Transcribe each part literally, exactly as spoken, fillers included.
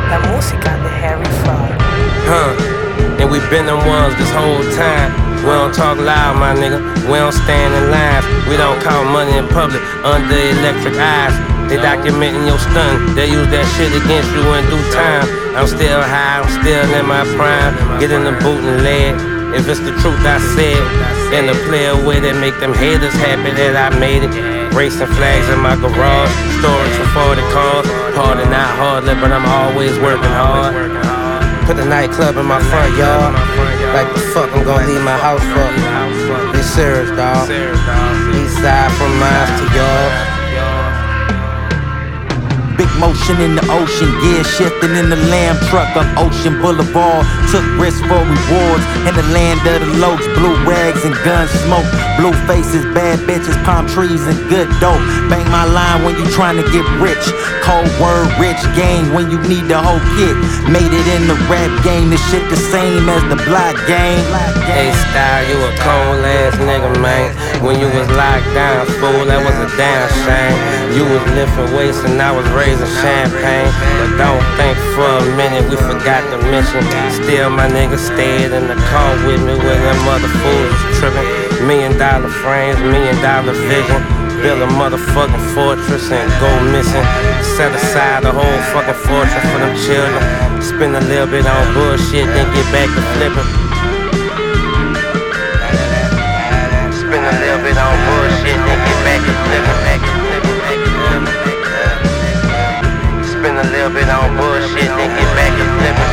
La música de Harry Fraud. Huh, and we been them ones this whole time. We don't talk loud, my nigga, we don't stand in lines. We don't count money in public under electric eyes. They documenting your stun, they use that shit against you in due time. I'm still high, I'm still in my prime. Get in the boot and lay it. If it's the truth I said, and to play a way that make them haters happy that I made it. Racing flags in my garage, storage for forty cars. Hard and not hardly, but I'm always working hard. Put the nightclub in my front yard. Like the fuck I'm gonna leave my house for? Be serious, dawg. East side from mine to yours. Big motion in the ocean, gear shifting in the lamb truck on Ocean Boulevard. Took risks for rewards in the land of the locs. Blue rags and gun smoke, blue faces, bad bitches, palm trees and good dope. Bang my line when you trying to get rich. Cold word, rich gang when you need the whole kit. Made it in the rap game, this shit the same as the block game. Hey Style, you a cold ass nigga, man. When you was locked down, fool, that was a damn shame. You was lifting weights and I was raising champagne. But don't think for a minute we forgot to mention. Still my nigga stayed in the car with me when them mother fools was tripping. Million dollar frames, million dollar vision. Build a motherfucking fortress and go missing. Set aside the whole fucking fortune for them children. Spend a little bit on bullshit, then get back to flipping. Spend a little bit on bullshit, then get back to flipping. Spend a little bit on bullshit, then get back to flipping.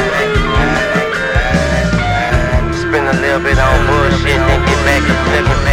Spend a little bit on bullshit, then get back to flipping.